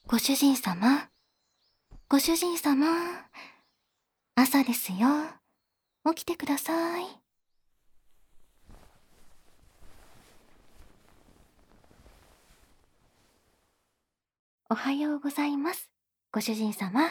ご主人様、ご主人様、朝ですよ。起きてください。おはようございます、ご主人様。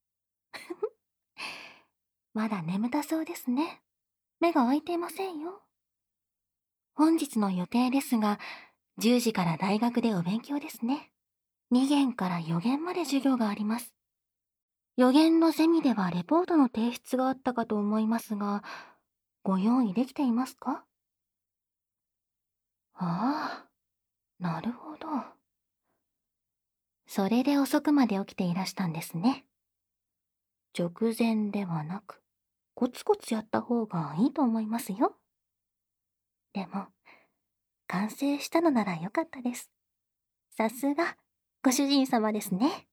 まだ眠たそうですね。目が開いていませんよ。本日の予定ですが、10時から大学でお勉強ですね。2限から4限まで授業があります。予言のゼミではレポートの提出があったかと思いますが、ご用意できていますか？ああ、なるほど。それで遅くまで起きていらしたんですね。直前ではなく、コツコツやった方がいいと思いますよ。でも、完成したのならよかったです。さすが、ご主人様ですね。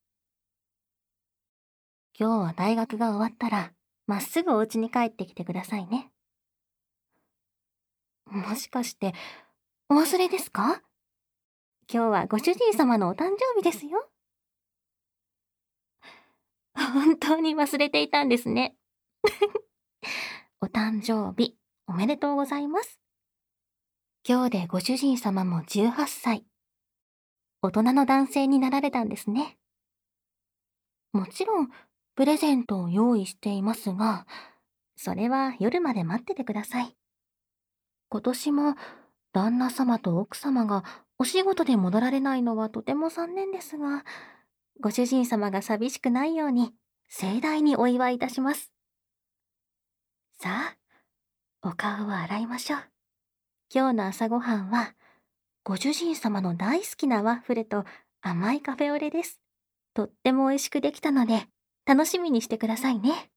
今日は大学が終わったら、まっすぐお家に帰ってきてくださいね。もしかして、お忘れですか？今日はご主人様のお誕生日ですよ。本当に忘れていたんですね。お誕生日、おめでとうございます。今日でご主人様も18歳。大人の男性になられたんですね。もちろん、プレゼントを用意していますが、それは夜まで待っててください。今年も、旦那様と奥様がお仕事で戻られないのはとても残念ですが、ご主人様が寂しくないように、盛大にお祝いいたします。さあ、お顔を洗いましょう。今日の朝ごはんは、ご主人様の大好きなワッフルと甘いカフェオレです。とっても美味しくできたので、楽しみにしてくださいね。